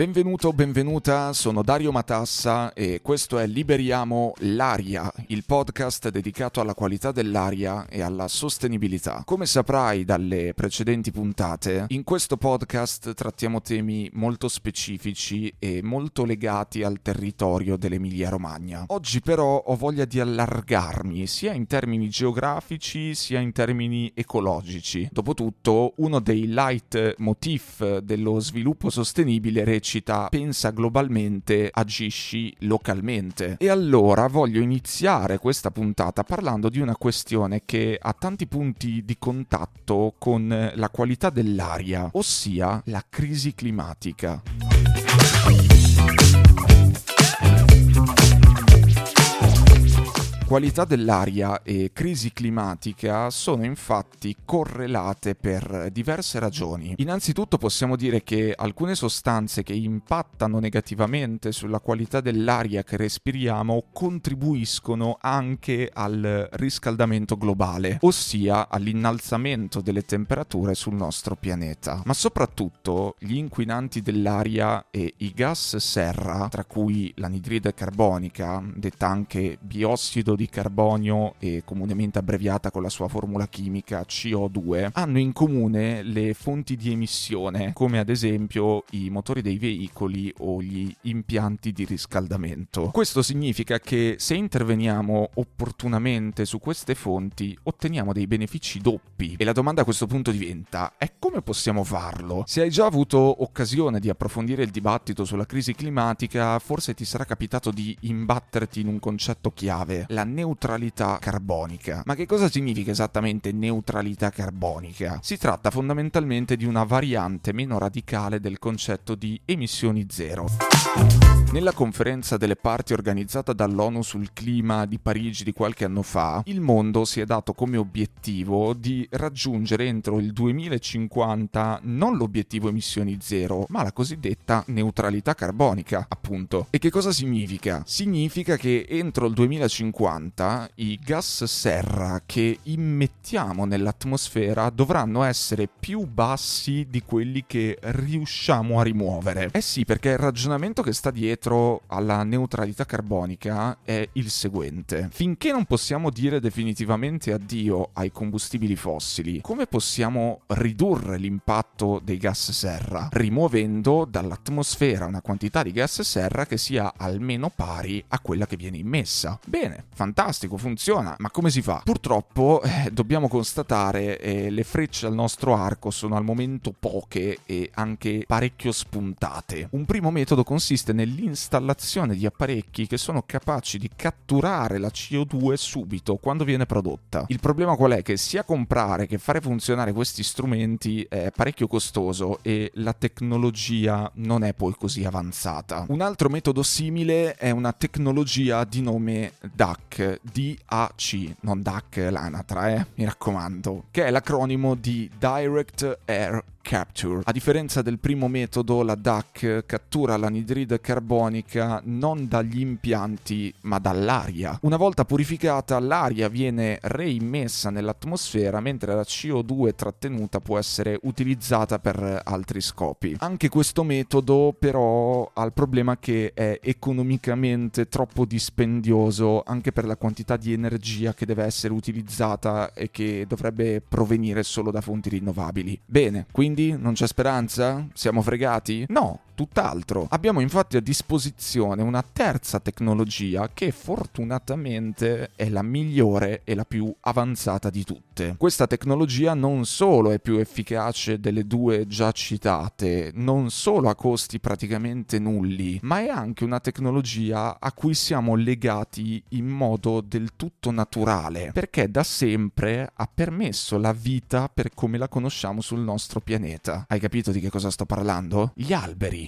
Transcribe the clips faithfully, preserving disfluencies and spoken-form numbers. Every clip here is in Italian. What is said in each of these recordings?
Benvenuto, benvenuta, sono Dario Matassa e questo è Liberiamo l'aria, il podcast dedicato alla qualità dell'aria e alla sostenibilità. Come saprai dalle precedenti puntate, in questo podcast trattiamo temi molto specifici e molto legati al territorio dell'Emilia-Romagna. Oggi però ho voglia di allargarmi, sia in termini geografici sia in termini ecologici. Dopotutto, uno dei leitmotiv dello sviluppo sostenibile recita pensa globalmente, agisci localmente. E allora voglio iniziare questa puntata parlando di una questione che ha tanti punti di contatto con la qualità dell'aria, ossia la crisi climatica. Qualità dell'aria e crisi climatica sono infatti correlate per diverse ragioni. Innanzitutto possiamo dire che alcune sostanze che impattano negativamente sulla qualità dell'aria che respiriamo contribuiscono anche al riscaldamento globale, ossia all'innalzamento delle temperature sul nostro pianeta. Ma soprattutto gli inquinanti dell'aria e i gas serra, tra cui l'anidride carbonica, detta anche biossido di carbonio e comunemente abbreviata con la sua formula chimica C O due, hanno in comune le fonti di emissione, come ad esempio i motori dei veicoli o gli impianti di riscaldamento. Questo significa che se interveniamo opportunamente su queste fonti otteniamo dei benefici doppi, e la domanda a questo punto diventa: è come possiamo farlo? Se hai già avuto occasione di approfondire il dibattito sulla crisi climatica, forse ti sarà capitato di imbatterti in un concetto chiave: la neutralità carbonica. Ma che cosa significa esattamente neutralità carbonica? Si tratta fondamentalmente di una variante meno radicale del concetto di emissioni zero. Nella conferenza delle parti organizzata dall'ONU sul clima di Parigi di qualche anno fa, il mondo si è dato come obiettivo di raggiungere entro il duemilacinquanta non l'obiettivo emissioni zero, ma la cosiddetta neutralità carbonica, appunto. E che cosa significa? Significa che entro il duemilacinquanta i gas serra che immettiamo nell'atmosfera dovranno essere più bassi di quelli che riusciamo a rimuovere. Eh sì, perché il ragionamento che sta dietro alla neutralità carbonica è il seguente: finché non possiamo dire definitivamente addio ai combustibili fossili, come possiamo ridurre l'impatto dei gas serra? Rimuovendo dall'atmosfera una quantità di gas serra che sia almeno pari a quella che viene immessa. Bene, fantastico, funziona, ma come si fa? Purtroppo eh, dobbiamo constatare eh, le frecce al nostro arco sono al momento poche e anche parecchio spuntate. Un primo metodo consiste nell'installazione di apparecchi che sono capaci di catturare la C O due subito quando viene prodotta. Il problema qual è? Che sia comprare che fare funzionare questi strumenti è parecchio costoso e la tecnologia non è poi così avanzata. Un altro metodo simile è una tecnologia di nome D A C, D A C, non D A C l'anatra, eh, mi raccomando, che è l'acronimo di Direct Air Capture. A differenza del primo metodo, la D A C cattura l'anidride carbonica non dagli impianti ma dall'aria. Una volta purificata, l'aria viene reimmessa nell'atmosfera, mentre la C O due trattenuta può essere utilizzata per altri scopi. Anche questo metodo però ha il problema che è economicamente troppo dispendioso anche per la quantità di energia che deve essere utilizzata e che dovrebbe provenire solo da fonti rinnovabili. Bene, quindi non c'è speranza? Siamo fregati? No, tutt'altro. Abbiamo infatti a disposizione una terza tecnologia che fortunatamente è la migliore e la più avanzata di tutte. Questa tecnologia non solo è più efficace delle due già citate, non solo ha costi praticamente nulli, ma è anche una tecnologia a cui siamo legati in modo del tutto naturale, perché da sempre ha permesso la vita per come la conosciamo sul nostro pianeta. Hai capito di che cosa sto parlando? Gli alberi.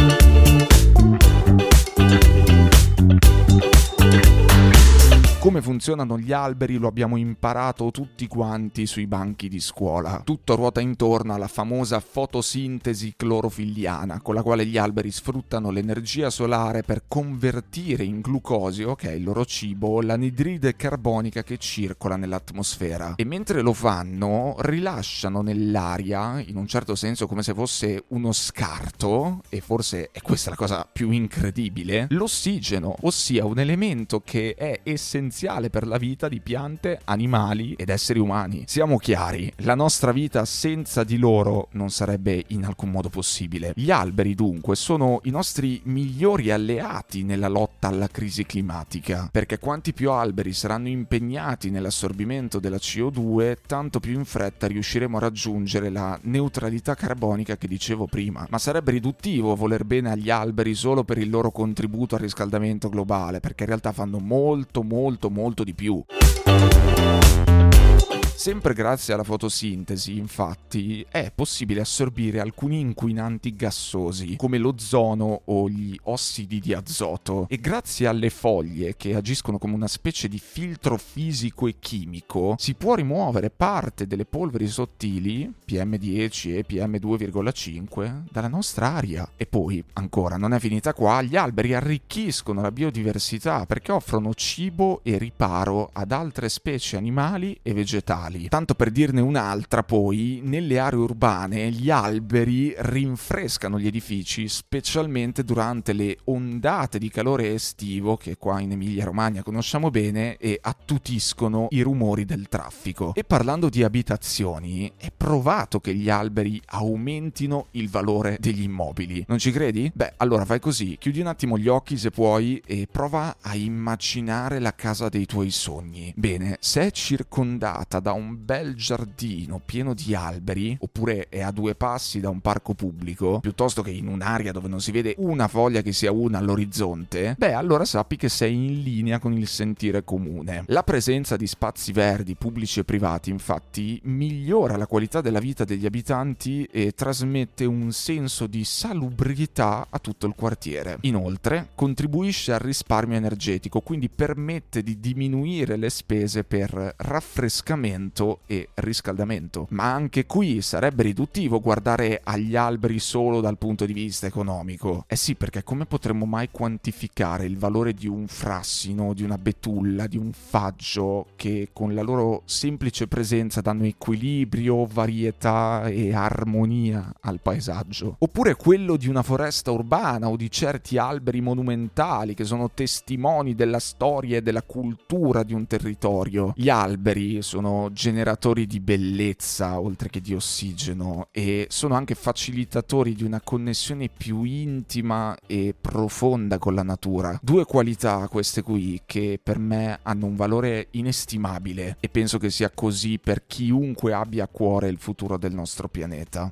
Come funziona funzionano gli alberi lo abbiamo imparato tutti quanti sui banchi di scuola. Tutto ruota intorno alla famosa fotosintesi clorofilliana, con la quale gli alberi sfruttano l'energia solare per convertire in glucosio, che è il loro cibo, l'anidride carbonica che circola nell'atmosfera. E mentre lo fanno, rilasciano nell'aria, in un certo senso come se fosse uno scarto, e forse è questa la cosa più incredibile, l'ossigeno, ossia un elemento che è essenziale per la vita di piante, animali ed esseri umani. Siamo chiari, la nostra vita senza di loro non sarebbe in alcun modo possibile. Gli alberi dunque sono i nostri migliori alleati nella lotta alla crisi climatica, perché quanti più alberi saranno impegnati nell'assorbimento della C O due, tanto più in fretta riusciremo a raggiungere la neutralità carbonica che dicevo prima. Ma sarebbe riduttivo voler bene agli alberi solo per il loro contributo al riscaldamento globale, perché in realtà fanno molto molto molto di più. Sempre grazie alla fotosintesi, infatti, è possibile assorbire alcuni inquinanti gassosi, come l'ozono o gli ossidi di azoto, e grazie alle foglie, che agiscono come una specie di filtro fisico e chimico, si può rimuovere parte delle polveri sottili, P M dieci e P M due virgola cinque, dalla nostra aria. E poi, ancora, non è finita qua, gli alberi arricchiscono la biodiversità perché offrono cibo e riparo ad altre specie animali e vegetali. Tanto per dirne un'altra, poi, nelle aree urbane gli alberi rinfrescano gli edifici, specialmente durante le ondate di calore estivo che qua in Emilia-Romagna conosciamo bene, e attutiscono i rumori del traffico. E parlando di abitazioni, è provato che gli alberi aumentino il valore degli immobili. Non ci credi? Beh, allora fai così, chiudi un attimo gli occhi se puoi e prova a immaginare la casa dei tuoi sogni. Bene, se è circondata da un bel giardino pieno di alberi, oppure è a due passi da un parco pubblico, piuttosto che in un'area dove non si vede una foglia che sia una all'orizzonte, beh, allora sappi che sei in linea con il sentire comune. La presenza di spazi verdi, pubblici e privati, infatti, migliora la qualità della vita degli abitanti e trasmette un senso di salubrità a tutto il quartiere. Inoltre, contribuisce al risparmio energetico, quindi permette di diminuire le spese per raffrescamento e riscaldamento. Ma anche qui sarebbe riduttivo guardare agli alberi solo dal punto di vista economico. Eh sì, perché come potremmo mai quantificare il valore di un frassino, di una betulla, di un faggio, che con la loro semplice presenza danno equilibrio, varietà e armonia al paesaggio? Oppure quello di una foresta urbana o di certi alberi monumentali che sono testimoni della storia e della cultura di un territorio. Gli alberi sono generatori di bellezza oltre che di ossigeno, e sono anche facilitatori di una connessione più intima e profonda con la natura. Due qualità queste qui che per me hanno un valore inestimabile, e penso che sia così per chiunque abbia a cuore il futuro del nostro pianeta.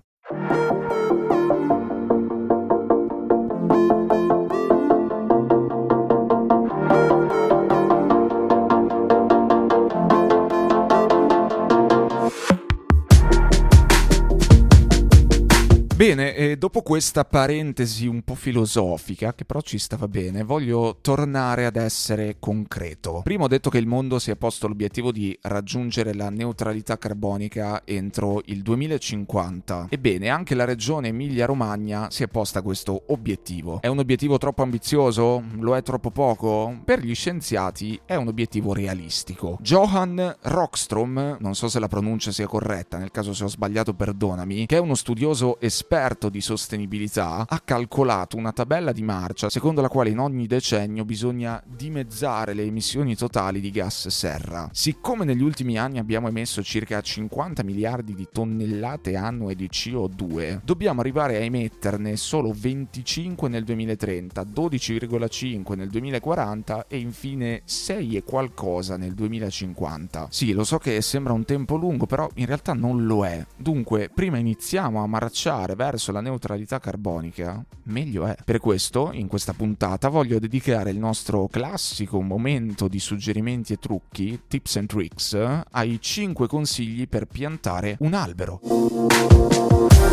Bene, e dopo questa parentesi un po' filosofica, che però ci stava bene, voglio tornare ad essere concreto. Prima ho detto che il mondo si è posto l'obiettivo di raggiungere la neutralità carbonica entro il duemilacinquanta. Ebbene, anche la regione Emilia-Romagna si è posta questo obiettivo. È un obiettivo troppo ambizioso? Lo è troppo poco? Per gli scienziati è un obiettivo realistico. Johan Rockström, non so se la pronuncia sia corretta, nel caso se ho sbagliato perdonami, che è uno studioso esperto esperto di sostenibilità, ha calcolato una tabella di marcia secondo la quale in ogni decennio bisogna dimezzare le emissioni totali di gas serra. Siccome negli ultimi anni abbiamo emesso circa cinquanta miliardi di tonnellate annue di C O due, dobbiamo arrivare a emetterne solo venticinque nel duemilatrenta, dodici virgola cinque nel duemilaquaranta e infine sei e qualcosa nel duemilacinquanta. Sì, lo so che sembra un tempo lungo, però in realtà non lo è. Dunque, prima iniziamo a marciare verso la neutralità carbonica, meglio è. Per questo, in questa puntata, voglio dedicare il nostro classico momento di suggerimenti e trucchi, tips and tricks, ai cinque consigli per piantare un albero.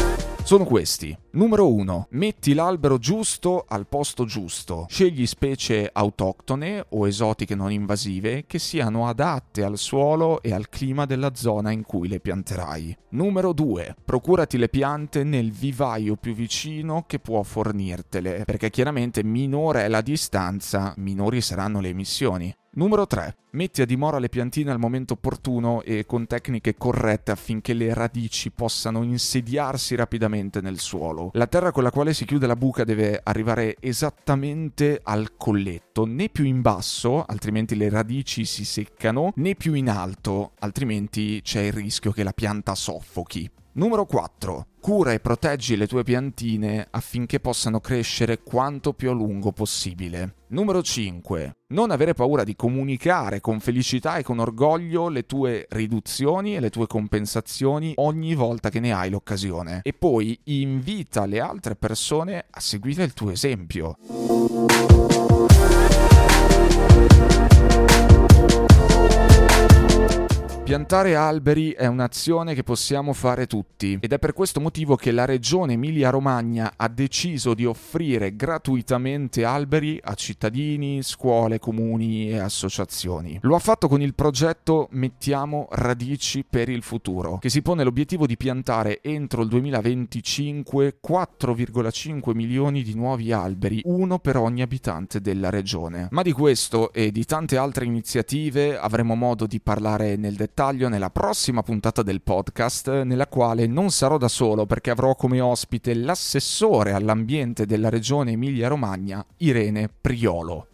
sono questi. Numero uno. Metti l'albero giusto al posto giusto. Scegli specie autoctone o esotiche non invasive che siano adatte al suolo e al clima della zona in cui le pianterai. Numero due. Procurati le piante nel vivaio più vicino che può fornirtele, perché chiaramente minore è la distanza, minori saranno le emissioni. Numero tre. Metti a dimora le piantine al momento opportuno e con tecniche corrette affinché le radici possano insediarsi rapidamente nel suolo. La terra con la quale si chiude la buca deve arrivare esattamente al colletto, né più in basso, altrimenti le radici si seccano, né più in alto, altrimenti c'è il rischio che la pianta soffochi. Numero quattro. Cura e proteggi le tue piantine affinché possano crescere quanto più a lungo possibile. Numero cinque. Non avere paura di comunicare con felicità e con orgoglio le tue riduzioni e le tue compensazioni ogni volta che ne hai l'occasione. E poi invita le altre persone a seguire il tuo esempio. Piantare alberi è un'azione che possiamo fare tutti ed è per questo motivo che la regione Emilia-Romagna ha deciso di offrire gratuitamente alberi a cittadini, scuole, comuni e associazioni. Lo ha fatto con il progetto Mettiamo radici per il futuro, che si pone l'obiettivo di piantare entro il duemilaventicinque quattro virgola cinque milioni di nuovi alberi, uno per ogni abitante della regione. Ma di questo e di tante altre iniziative avremo modo di parlare nel dettaglio nella prossima puntata del podcast, nella quale non sarò da solo perché avrò come ospite l'assessore all'ambiente della regione Emilia-Romagna, Irene Priolo.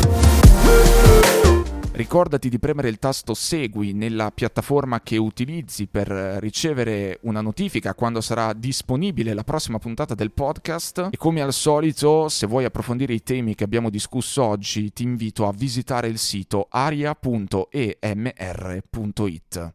Ricordati di premere il tasto Segui nella piattaforma che utilizzi per ricevere una notifica quando sarà disponibile la prossima puntata del podcast e come al solito, se vuoi approfondire i temi che abbiamo discusso oggi, ti invito a visitare il sito aria punto e m r punto i t.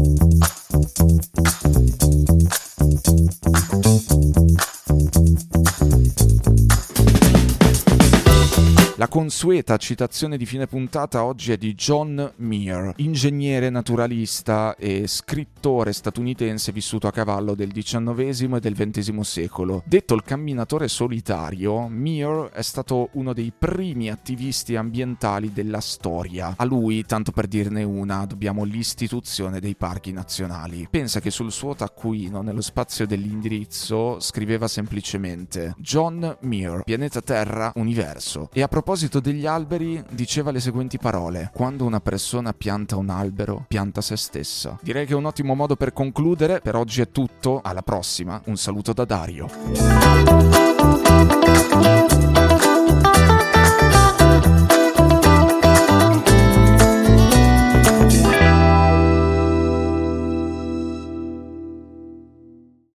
La consueta citazione di fine puntata oggi è di John Muir, ingegnere naturalista e scrittore statunitense vissuto a cavallo del diciannovesimo e del ventesimo secolo. Detto il camminatore solitario, Muir è stato uno dei primi attivisti ambientali della storia. A lui, tanto per dirne una, dobbiamo l'istituzione dei parchi nazionali. Pensa che sul suo taccuino, nello spazio dell'indirizzo, scriveva semplicemente John Muir, pianeta Terra, universo. E a proposito A proposito degli alberi, diceva le seguenti parole: quando una persona pianta un albero, pianta se stessa. Direi che è un ottimo modo per concludere. Per oggi è tutto, alla prossima, un saluto da Dario.